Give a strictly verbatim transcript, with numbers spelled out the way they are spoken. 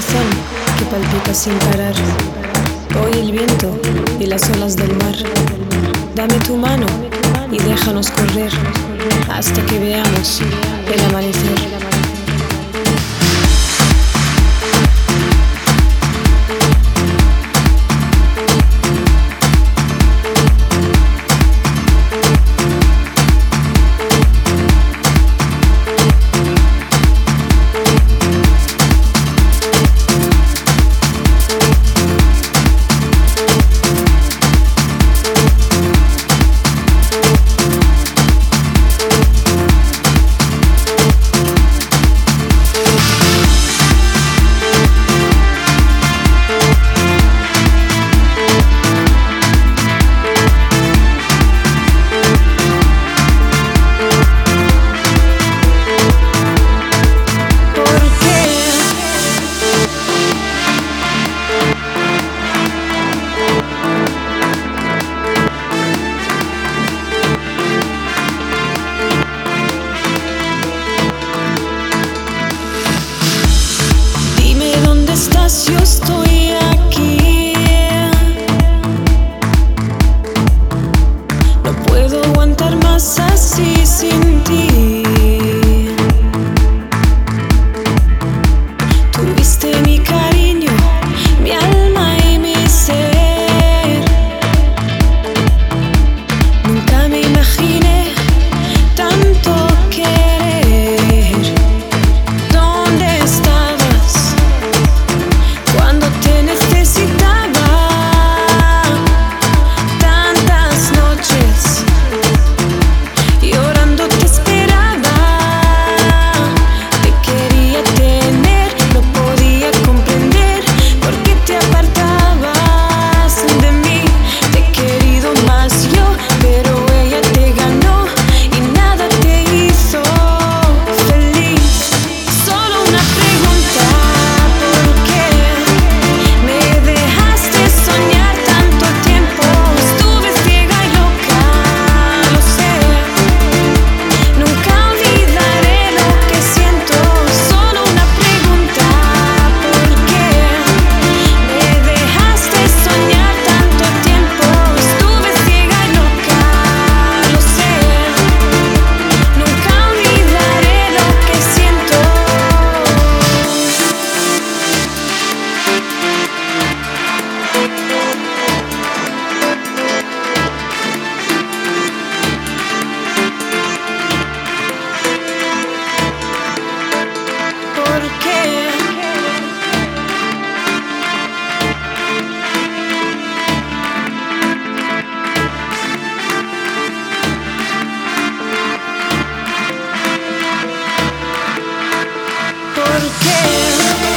corazón que palpita sin parar. Oye el viento y las olas del mar. Dame tu mano y déjanos correr hasta que veamos el amanecer. Yo estoy aquí, no puedo aguantar más así sin ti. Tuviste mi cariño, mi alma y mi ser. Nunca me imaginé tanto querer. ¿Dónde estabas cuando te necesitaba? Tantas noches llorando te esperaba. Te quería tener, no podía comprender por qué te apartabas de mí. Te he querido más yo, pero ella te ganó y nada te hizo feliz. Solo una pregunta: ¿por qué me dejaste soñar tanto tiempo? Estuve ciega y loca, lo sé. Nunca olvidaré lo que siento. Solo una pregunta: ¿por qué me dejaste soñar tanto tiempo? Estuve ciega y loca, lo sé. Nunca olvidaré lo que siento. ¿Por qué? ¿Por qué?